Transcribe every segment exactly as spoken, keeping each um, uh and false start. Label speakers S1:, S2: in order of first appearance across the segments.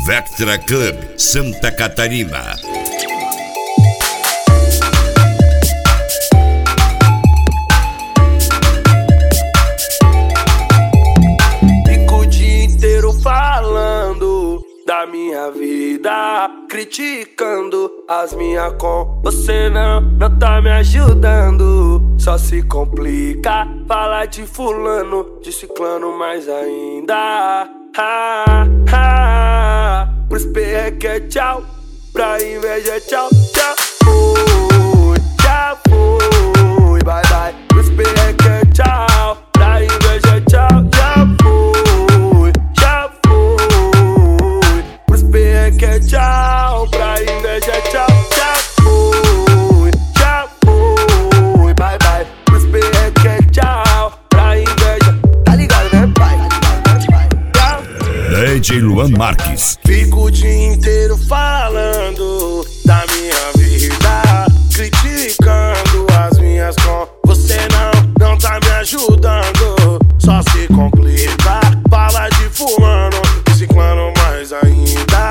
S1: Vectra Club, Santa Catarina.
S2: Fico o dia inteiro falando da minha vida, criticando as minhas com você não, não tá me ajudando. Só se complica falar de fulano, de ciclano mais ainda. Ha, ha, pros P é que é tchau, pra inveja é tchau, tchau. Fui, já fui, bye bye. Pros P é que é tchau, pra inveja é tchau, já fui, já fui. Pros P é que é tchau, pra inveja é tchau, já fui, já fui, bye bye. Pros P é que é tchau, pra inveja, tá ligado né pai?
S1: D J Luan Marques.
S2: Fico o dia inteiro falando da minha vida, criticando as minhas com você não, não tá me ajudando. Só se complica, fala de fulano, de ciclano mais ainda.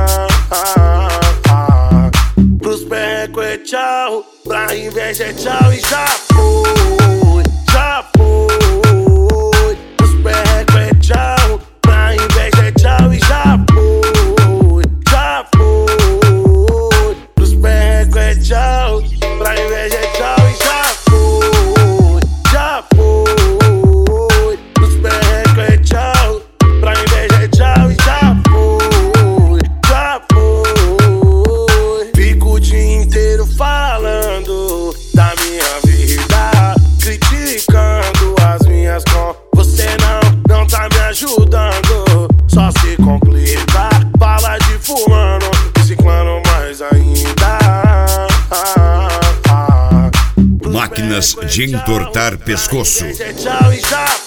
S2: Pros perreco é tchau, pra inveja é tchau e já foi, já foi. Pros perreco é tchau, pra inveja é tchau e já foi, já foi. Pros perreco é tchau, pra inveja é tchau e já foi, já foi. Pros perreco é tchau, pra inveja é tchau e já foi, já foi. Fico o dia inteiro falando da minha vida, criticando as minhas com você não, não tá me ajudando. Só se complica, fala de fulano, de ciclano mais ainda.
S1: Máquinas de entortar pescoço.
S2: Tchau e já